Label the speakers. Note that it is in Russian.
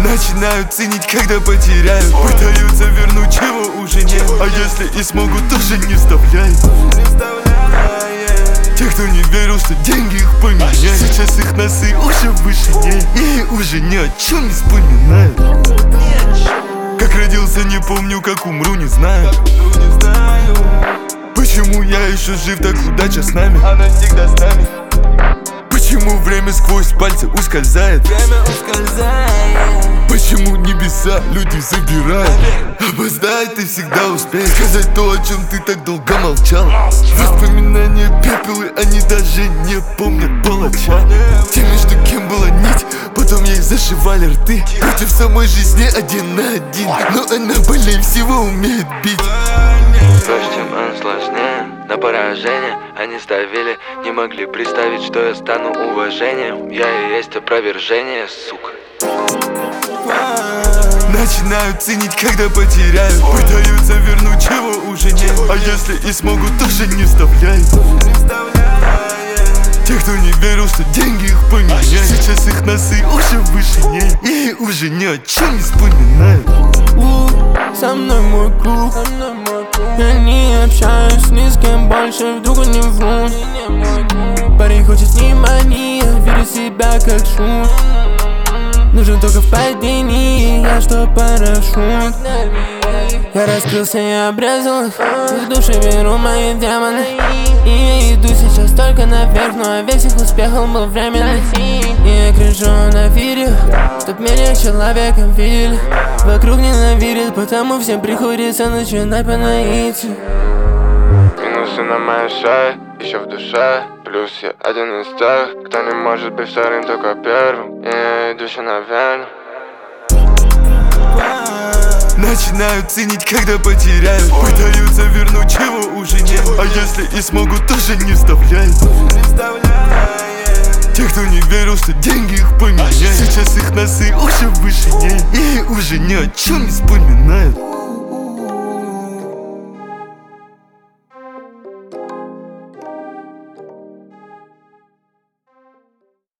Speaker 1: Начинают ценить, когда потеряют. Пытаются вернуть, чего уже нет. А если и смогут, тоже не вставляй. Те, кто не верил, что деньги их поменяют, сейчас их носы уже в вышине и уже ни о чем не вспоминают. Как родился, не помню, как умру, не знаю. Почему я еще жив, так удача с нами. Она всегда с нами. Почему время сквозь пальцы ускользает? Почему небеса люди забирают? Опоздай, ты всегда успеешь сказать то, о чем ты так долго молчал. Воспоминания пепелы, они даже не помнят палача. Те, между кем была нить, потом ей зашивали рты. Против самой жизни один на один, но она более всего умеет бить.
Speaker 2: Дождь, чем он сложнее, на поражение они ставили, не могли представить, что я стану уважением. Я и есть опровержение, сука.
Speaker 1: Начинают ценить, когда потеряют. Пытаются вернуть, чего уже нет. А если и смогут, тоже не вставляй. Те, кто не верил, что деньги их поменяют, сейчас их носы уже в вышине и уже ни о чем не вспоминают.
Speaker 3: Со мной мой круг, я не общаюсь ни с кем больше, вдруг не вру. Парень хочет внимания, верю в себя как шут. Нужен только в падении, я что парашют. Я раскрылся и обрезал их, в душе беру мои демоны. И я иду сейчас только наверх, но весь их успехом был временный. И я кричу на видео, чтоб меня человеком видели. Вокруг ненавидят, потому всем приходится начинать по наитию.
Speaker 4: Минусы на моей шее, еще в душе. Плюс я один из тех, кто не может быть вторым, только первым. И я иду еще наверх.
Speaker 1: Начинают ценить, когда потеряют. Пытаются вернуть, чего уже нет. А если и смогут, тоже не вставляй. Те, кто не верил, что деньги их поменяют, сейчас их носы уже в вышине и уже ни о чем не вспоминают.